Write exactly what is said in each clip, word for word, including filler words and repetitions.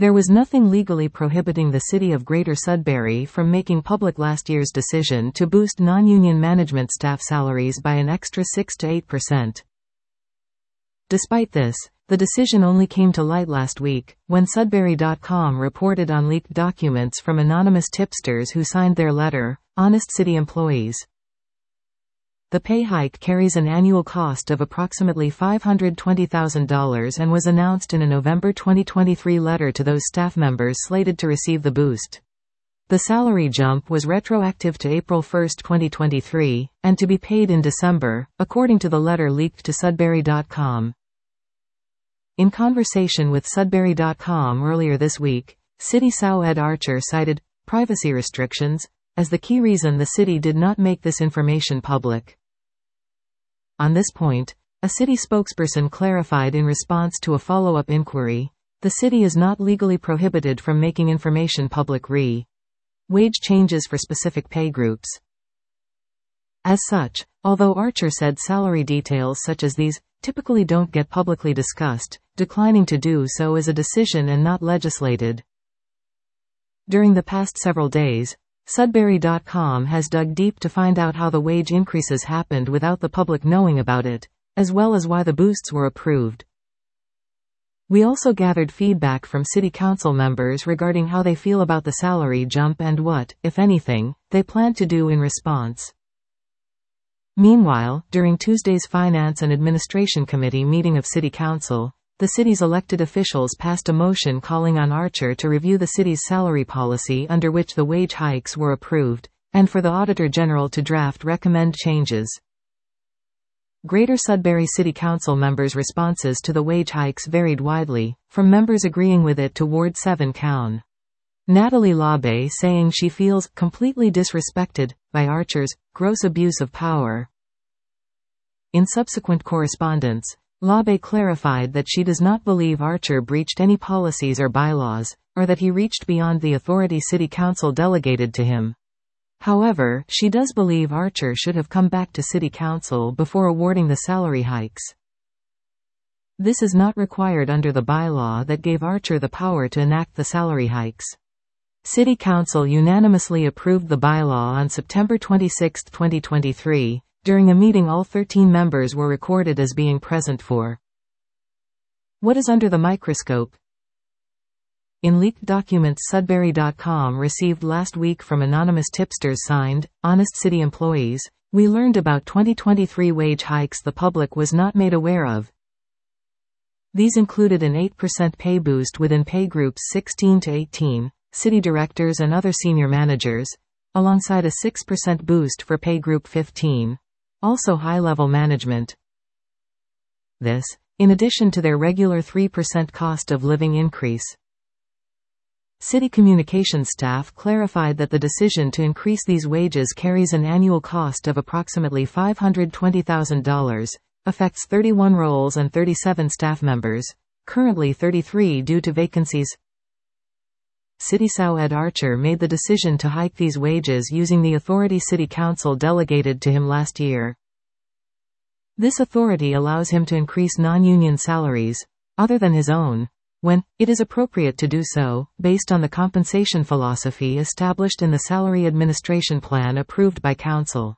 There was nothing legally prohibiting the City of Greater Sudbury from making public last year's decision to boost non-union management staff salaries by an extra six to eight percent. Despite this, the decision only came to light last week, when Sudbury dot com reported on leaked documents from anonymous tipsters who signed their letter, Honest City Employees. The pay hike carries an annual cost of approximately five hundred twenty thousand dollars and was announced in a November twenty twenty-three letter to those staff members slated to receive the boost. The salary jump was retroactive to April first, twenty twenty-three, and to be paid in December, according to the letter leaked to Sudbury dot com. In conversation with Sudbury dot com earlier this week, City S O Ed Archer cited privacy restrictions as the key reason the city did not make this information public. On this point, a city spokesperson clarified in response to a follow-up inquiry, the city is not legally prohibited from making information public re wage changes for specific pay groups. As such, although Archer said salary details such as these typically don't get publicly discussed, declining to do so is a decision and not legislated. During the past several days, Sudbury dot com has dug deep to find out how the wage increases happened without the public knowing about it, as well as why the boosts were approved. We also gathered feedback from city council members regarding how they feel about the salary jump and what, if anything, they plan to do in response. Meanwhile, during Tuesday's Finance and Administration Committee meeting of City Council, the city's elected officials passed a motion calling on Archer to review the city's salary policy under which the wage hikes were approved, and for the Auditor General to draft recommend changes. Greater Sudbury City Council members' responses to the wage hikes varied widely, from members agreeing with it to Ward seven Cown. Natalie Labe saying she feels completely disrespected by Archer's gross abuse of power. In subsequent correspondence, Labe clarified that she does not believe Archer breached any policies or bylaws, or that he reached beyond the authority City Council delegated to him. However, she does believe Archer should have come back to City Council before awarding the salary hikes. This is not required under the bylaw that gave Archer the power to enact the salary hikes. City Council unanimously approved the bylaw on September twenty-sixth, twenty twenty-three, during a meeting all thirteen members were recorded as being present for. What is under the microscope? In leaked documents Sudbury dot com received last week from anonymous tipsters signed, Honest City Employees, we learned about twenty twenty-three wage hikes the public was not made aware of. These included an eight percent pay boost within pay groups sixteen to eighteen, city directors and other senior managers, alongside a six percent boost for pay group fifteen, also high-level management. This, in addition to their regular three percent cost of living increase. City communications staff clarified that the decision to increase these wages carries an annual cost of approximately five hundred twenty thousand dollars, affects thirty-one roles and thirty-seven staff members, currently thirty-three due to vacancies. City S O Ed Archer made the decision to hike these wages using the authority City Council delegated to him last year. This authority allows him to increase non-union salaries, other than his own, when it is appropriate to do so, based on the compensation philosophy established in the Salary Administration Plan approved by Council.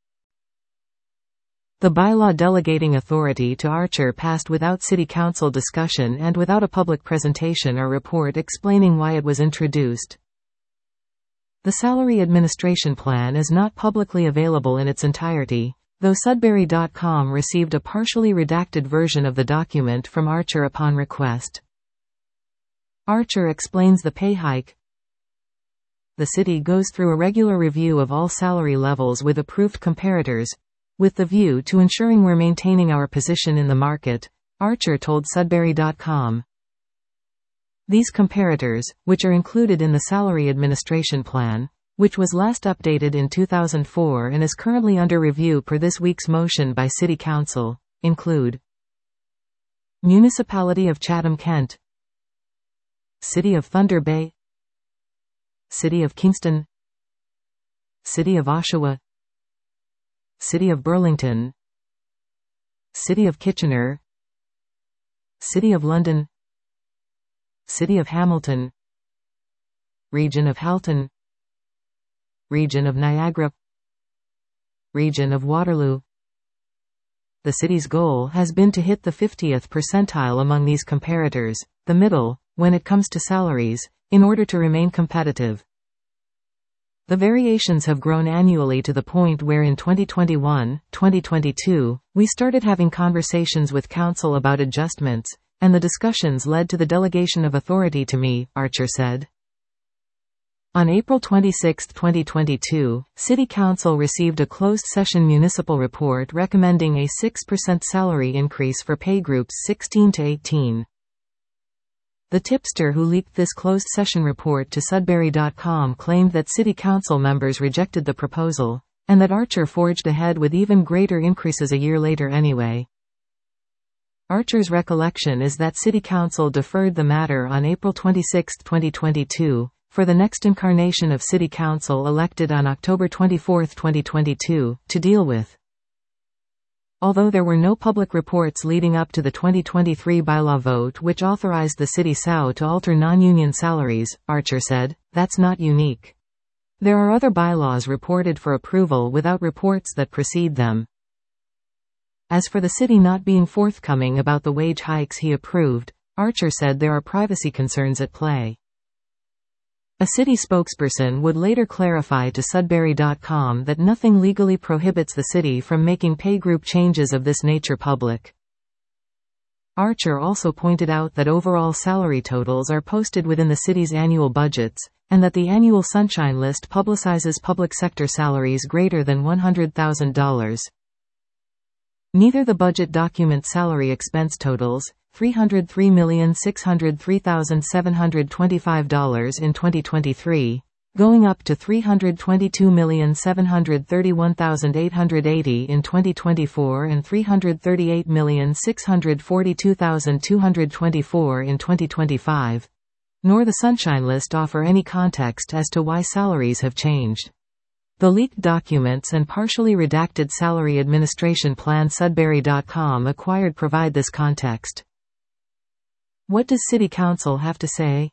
The bylaw delegating authority to Archer passed without City Council discussion and without a public presentation or report explaining why it was introduced. The Salary Administration Plan is not publicly available in its entirety, though Sudbury dot com received a partially redacted version of the document from Archer upon request. Archer explains the pay hike. The city goes through a regular review of all salary levels with approved comparators, with the view to ensuring we're maintaining our position in the market, Archer told Sudbury dot com. These comparators, which are included in the Salary Administration Plan, which was last updated in two thousand four and is currently under review per this week's motion by City Council, include Municipality of Chatham-Kent, City of Thunder Bay, City of Kingston, City of Oshawa, City of Burlington, City of Kitchener, City of London, City of Hamilton, Region of Halton, Region of Niagara, Region of Waterloo. The city's goal has been to hit the fiftieth percentile among these comparators, the middle, when it comes to salaries, in order to remain competitive. The variations have grown annually to the point where in twenty twenty-one, twenty twenty-two, we started having conversations with council about adjustments, and the discussions led to the delegation of authority to me, Archer said. On April twenty-sixth, twenty twenty-two, City Council received a closed-session municipal report recommending a six percent salary increase for pay groups sixteen to eighteen. The tipster who leaked this closed-session report to Sudbury dot com claimed that City Council members rejected the proposal, and that Archer forged ahead with even greater increases a year later anyway. Archer's recollection is that City Council deferred the matter on April twenty-sixth, twenty twenty-two, for the next incarnation of City Council elected on October twenty-fourth, twenty twenty-two, to deal with. Although there were no public reports leading up to the twenty twenty-three bylaw vote which authorized the City S O U to alter non-union salaries, Archer said, that's not unique. There are other bylaws reported for approval without reports that precede them. As for the city not being forthcoming about the wage hikes he approved, Archer said there are privacy concerns at play. A city spokesperson would later clarify to Sudbury dot com that nothing legally prohibits the city from making pay group changes of this nature public. Archer also pointed out that overall salary totals are posted within the city's annual budgets, and that the annual Sunshine List publicizes public sector salaries greater than one hundred thousand dollars. Neither the budget document salary expense totals, three hundred three million six hundred three thousand seven hundred twenty-five dollars in twenty twenty-three, going up to three hundred twenty-two million seven hundred thirty-one thousand eight hundred eighty in twenty twenty-four and three hundred thirty-eight million six hundred forty-two thousand two hundred twenty-four in twenty twenty-five, nor the Sunshine List offer any context as to why salaries have changed. The leaked documents and partially redacted salary administration plan Sudbury dot com acquired provide this context. What does City Council have to say?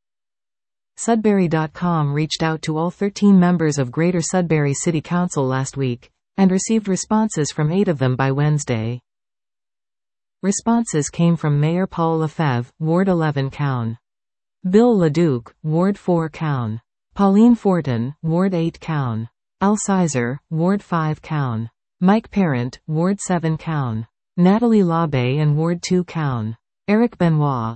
Sudbury dot com reached out to all thirteen members of Greater Sudbury City Council last week, and received responses from eight of them by Wednesday. Responses came from Mayor Paul Lefebvre, Ward eleven Cown. Bill Leduc, Ward four Cown. Pauline Fortin, Ward eight Cown. Al Sizer, Ward five Cown. Mike Parent, Ward seven Cown. Natalie Labe and Ward two Cown. Eric Benoit,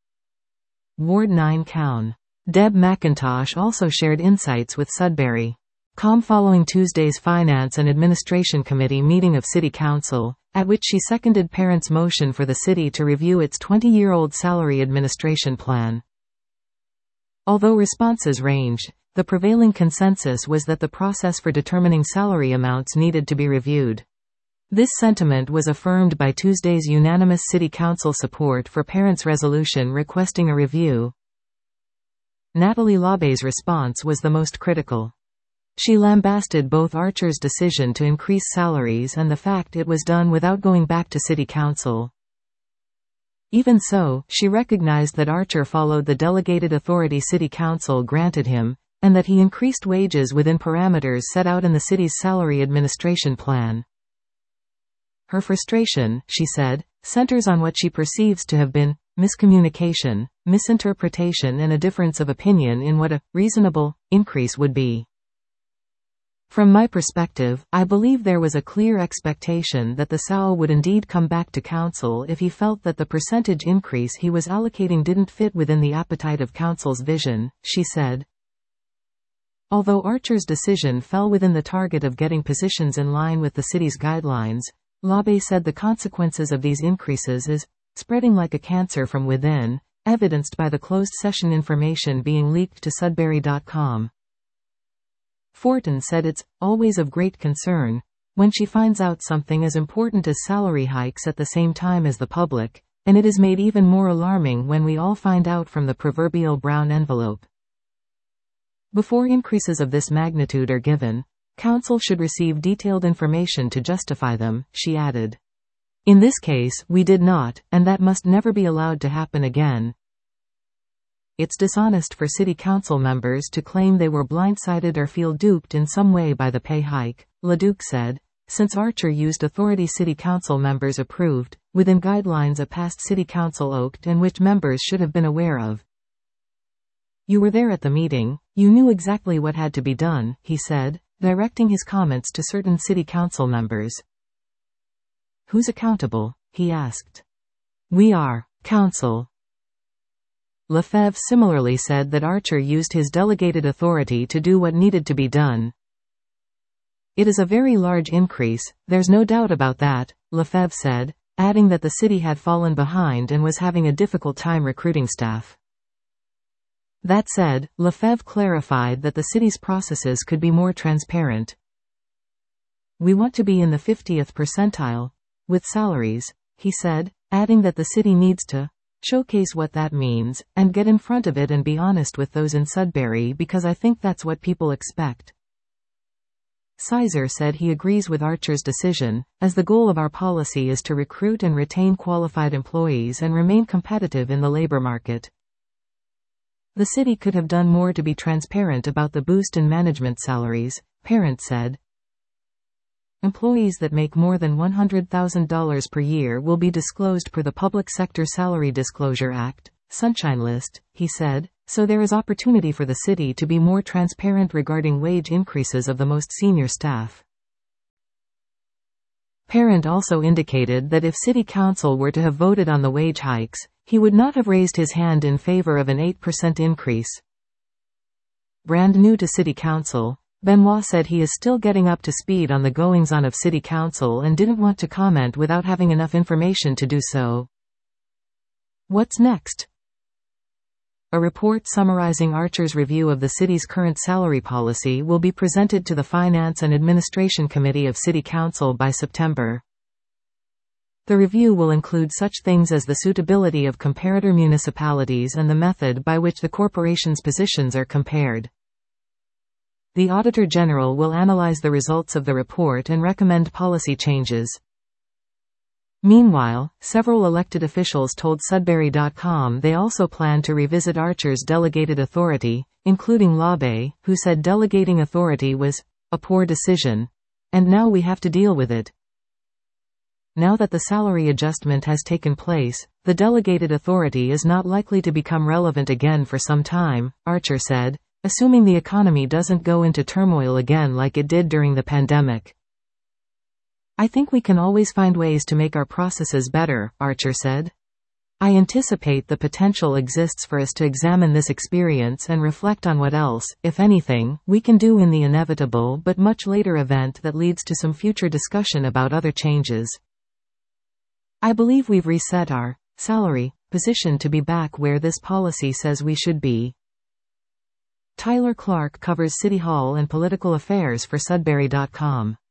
Ward nine Cown. Deb McIntosh also shared insights with Sudbury dot com following Tuesday's Finance and Administration Committee meeting of City Council, at which she seconded Parent's motion for the city to review its twenty-year-old salary administration plan. Although responses ranged, the prevailing consensus was that the process for determining salary amounts needed to be reviewed. This sentiment was affirmed by Tuesday's unanimous City Council support for Parent's resolution requesting a review. Natalie Labe's response was the most critical. She lambasted both Archer's decision to increase salaries and the fact it was done without going back to City Council. Even so, she recognized that Archer followed the delegated authority City Council granted him, and that he increased wages within parameters set out in the city's salary administration plan. Her frustration, she said, centers on what she perceives to have been miscommunication, misinterpretation and a difference of opinion in what a reasonable increase would be. From my perspective, I believe there was a clear expectation that the S O U would indeed come back to Council if he felt that the percentage increase he was allocating didn't fit within the appetite of Council's vision, she said. Although Archer's decision fell within the target of getting positions in line with the city's guidelines, Labe said the consequences of these increases is spreading like a cancer from within, evidenced by the closed session information being leaked to Sudbury dot com. Fortin said it's always of great concern when she finds out something as important as salary hikes at the same time as the public, and it is made even more alarming when we all find out from the proverbial brown envelope. Before increases of this magnitude are given, Council should receive detailed information to justify them, she added. In this case, we did not, and that must never be allowed to happen again. It's dishonest for city council members to claim they were blindsided or feel duped in some way by the pay hike, LeDuc said, since Archer used authority city council members approved, within guidelines a past city council oaked and which members should have been aware of. You were there at the meeting, you knew exactly what had to be done, he said, directing his comments to certain city council members. Who's accountable? He asked. We are, council. Lefebvre similarly said that Archer used his delegated authority to do what needed to be done. It is a very large increase, there's no doubt about that, Lefebvre said, adding that the city had fallen behind and was having a difficult time recruiting staff. That said, Lefebvre clarified that the city's processes could be more transparent. We want to be in the fiftieth percentile with salaries, he said, adding that the city needs to showcase what that means, and get in front of it and be honest with those in Sudbury because I think that's what people expect. Sizer said he agrees with Archer's decision, as the goal of our policy is to recruit and retain qualified employees and remain competitive in the labor market. The city could have done more to be transparent about the boost in management salaries, Parent said. Employees that make more than one hundred thousand dollars per year will be disclosed per the Public Sector Salary Disclosure Act, Sunshine List, he said, so there is opportunity for the city to be more transparent regarding wage increases of the most senior staff. Parent also indicated that if City Council were to have voted on the wage hikes, he would not have raised his hand in favor of an eight percent increase. Brand new to City Council, Benoit said he is still getting up to speed on the goings-on of City Council and didn't want to comment without having enough information to do so. What's next? A report summarizing Archer's review of the city's current salary policy will be presented to the Finance and Administration Committee of City Council by September. The review will include such things as the suitability of comparator municipalities and the method by which the corporation's positions are compared. The Auditor General will analyze the results of the report and recommend policy changes. Meanwhile, several elected officials told Sudbury dot com they also plan to revisit Archer's delegated authority, including Labe, who said delegating authority was a poor decision, and now we have to deal with it. Now that the salary adjustment has taken place, the delegated authority is not likely to become relevant again for some time, Archer said, assuming the economy doesn't go into turmoil again like it did during the pandemic. I think we can always find ways to make our processes better, Archer said. I anticipate the potential exists for us to examine this experience and reflect on what else, if anything, we can do in the inevitable but much later event that leads to some future discussion about other changes. I believe we've reset our salary position to be back where this policy says we should be. Tyler Clark covers City Hall and political affairs for Sudbury dot com.